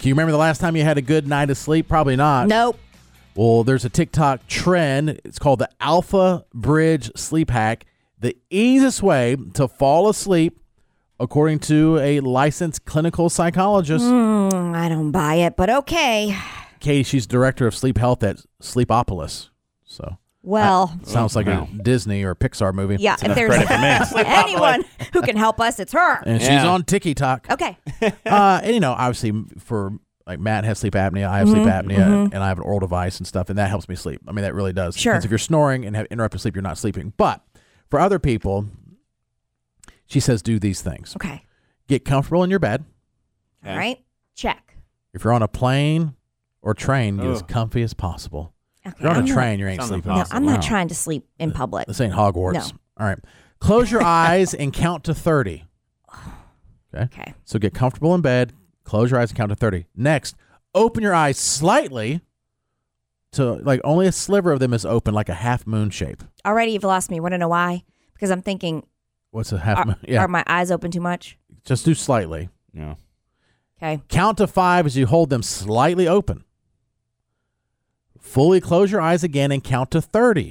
Can you remember the last time you had a good night of sleep? Probably not. Nope. Well, there's a TikTok trend. It's called the Alpha Bridge Sleep Hack. The easiest way to fall asleep, according to a licensed clinical psychologist. I don't buy it, but okay. Katie, she's director of sleep health at Sleepopolis. So, well, sounds like a Disney or Pixar movie. Yeah, if there's anyone who can help us, it's her. And she's on TikTok. Okay. And obviously for like Matt has sleep apnea, I have sleep apnea, and I have an oral device and stuff, and that helps me sleep. I mean, that really does. Sure. Because if you're snoring and have interrupted sleep, you're not sleeping. But for other people, she says do these things. Okay. Get comfortable in your bed. All right. Check. If you're on a plane or train, get as comfy as possible. Okay. If you're on a train, you ain't sleeping. No, I'm not trying to sleep in public. This ain't Hogwarts. No. All right. Close your eyes and count to 30. Okay. So get comfortable in bed. Close your eyes and count to 30. Next, open your eyes slightly to like only a sliver of them is open, like a half moon shape. Already you've lost me. Want to know why? Because I'm thinking, What's a half moon? are my eyes open too much? Just do slightly. Yeah. Okay. Count to 5 as you hold them slightly open. Fully close your eyes again and count to 30.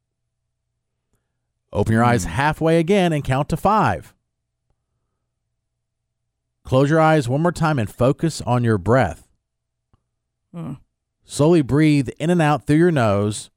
Open your eyes halfway again and count to 5. Close your eyes one more time and focus on your breath. Slowly breathe in and out through your nose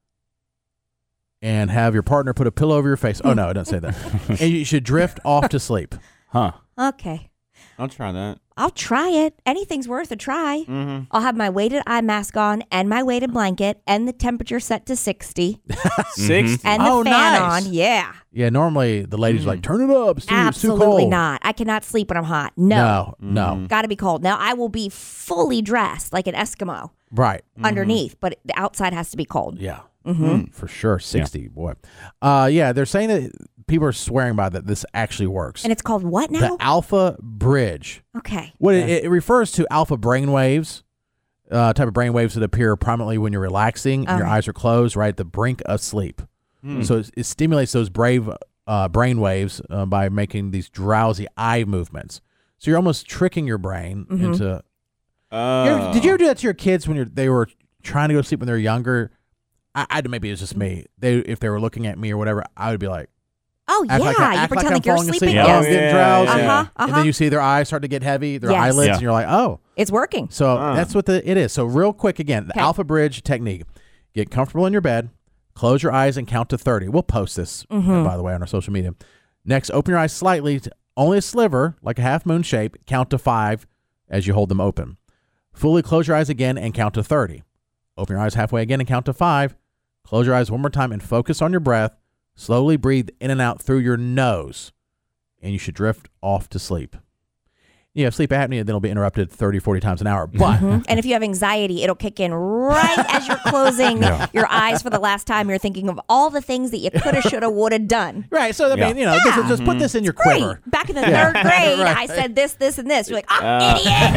and have your partner put a pillow over your face. Oh, no, it doesn't say that. And you should drift off to sleep. Huh. Okay. I'll try that. I'll try it. Anything's worth a try. I'll have my weighted eye mask on and my weighted blanket and the temperature set to 60. 60. And the fan on. Yeah. Yeah, normally the ladies are like, turn it up. It's too Absolutely cold. not. I cannot sleep when I'm hot. No. No. Got to be cold. Now, I will be fully dressed like an Eskimo Right. underneath, but the outside has to be cold. Yeah. For sure. 60. Boy. Yeah, they're saying that people are swearing by that this actually works. And it's called what now? The Alpha Bridge. Okay. What it refers to alpha brain waves, type of brain waves that appear prominently when you're relaxing and your eyes are closed, right at the brink of sleep. So it stimulates those brain waves by making these drowsy eye movements. So you're almost tricking your brain into. Did you ever do that to your kids when they were trying to go to sleep when they were younger? Maybe it's just me. If they were looking at me or whatever, I would be like, Oh, act yeah. You pretend like you're falling sleeping. asleep. Yes. I'm getting drowsy. And then Uh-huh. you see their eyes start to get heavy, their Yes. eyelids, Yeah. and you're like, oh. It's working. So that's what it is. So real quick, again, the Alpha Bridge technique. Get comfortable in your bed. Close your eyes and count to 30. We'll post this, by the way, on our social media. Next, open your eyes slightly, only a sliver, like a half moon shape. Count to 5 as you hold them open. Fully close your eyes again and count to 30. Open your eyes halfway again and count to 5. Close your eyes one more time and focus on your breath. Slowly breathe in and out through your nose, and you should drift off to sleep. You have sleep apnea, then it'll be interrupted 30, 40 times an hour. But And if you have anxiety, it'll kick in right as you're closing your eyes for the last time. You're thinking of all the things that you coulda, shoulda, woulda done. right, so I mean, just put this in your Great. quiver. Back in the third grade, I said this, and this. You're like, idiot.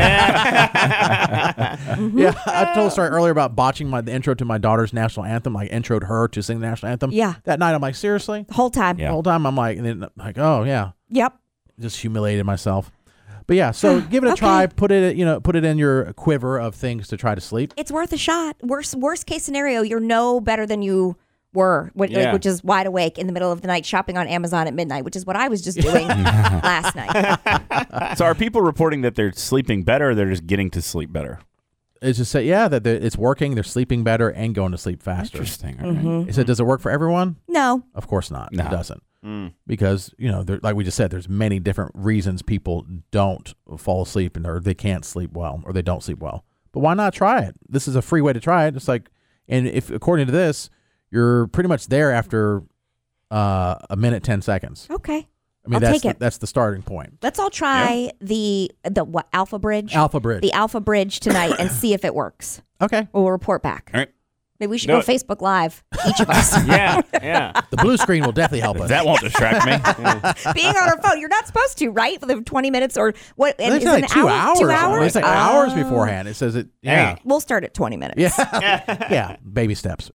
Yeah, I told a story earlier about botching the intro to my daughter's national anthem. Like introed her to sing the national anthem. Yeah. That night, I'm like, seriously? The whole time. The whole time, I'm like, and then like, oh yeah, Yep. just humiliated myself. But yeah, so give it a try. Put it in your quiver of things to try to sleep. It's worth a shot. Worst case scenario, you're no better than you were, which is wide awake in the middle of the night shopping on Amazon at midnight, which is what I was just doing last night. So are people reporting that they're sleeping better or they're just getting to sleep better? It's just say, that it's working. They're sleeping better and going to sleep faster. Interesting. Okay. It said, does it work for everyone? No. Of course not. No. It doesn't. Because, like we just said, there's many different reasons people don't fall asleep or they can't sleep well or they don't sleep well. But why not try it? This is a free way to try it. It's like, and if according to this, you're pretty much there after a minute, 10 seconds. Okay. I mean, I'll take it. That's the starting point. Let's all try the what, Alpha Bridge? Alpha Bridge. The Alpha Bridge tonight and see if it works. Okay. We'll report back. All right. Maybe we should Do go it. Facebook Live, each of us. Yeah. The blue screen will definitely help us. That won't distract me. Being on our phone, you're not supposed to, right? For the 20 minutes or what? They Is say it like an 2 hour? hours. 2 hours? It's like hours beforehand. It says it. Yeah. We'll start at 20 minutes. Yeah. Yeah. Baby steps.